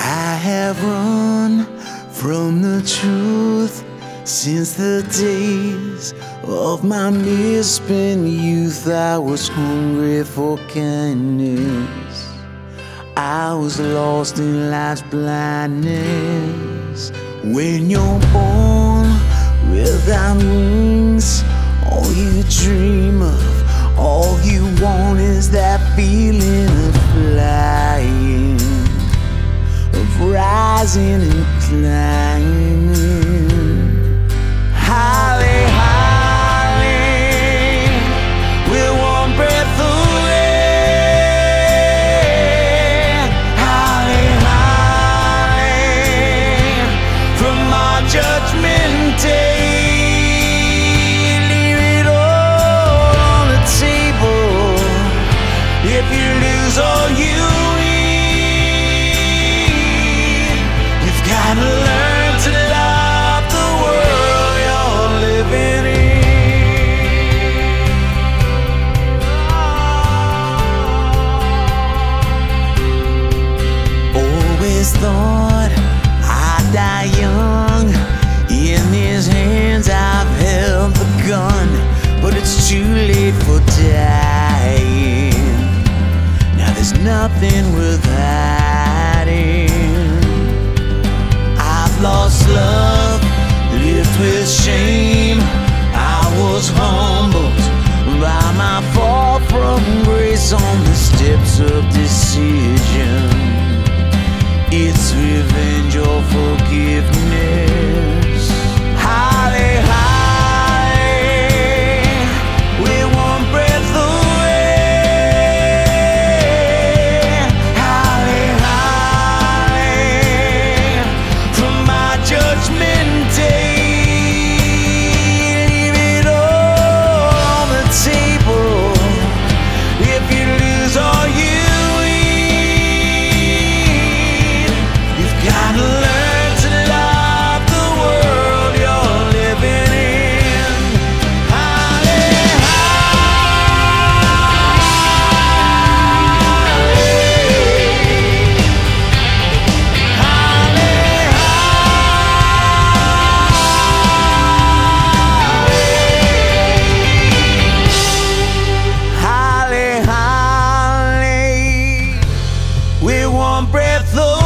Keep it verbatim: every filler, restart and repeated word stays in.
I have run from the truth since the days of my misspent youth. I was hungry for kindness, I was lost in life's blindness. When you're born without wings, all you dream of, all you want is that feeling of flying, of rising and climbing. Highly, highly, we're one breath away. Highly, highly, from our judgment day. Leave it all on the table. If you lose all you gotta learn to love the world you're living in. Always thought I'd die young. In his hands I've held the gun, but it's too late for dying. Now there's nothing worth hiding. Lost love, lived with shame. I was humbled by my fall from grace on the steps of decision. It's revenge or forgiveness. Highly, highly, we're one breath away. Highly, highly, from my judgment day. Leave it all on the table. If you lose all you need, you've gotta learn to love the world you're living in. Highly, highly, highly, we're one breath away.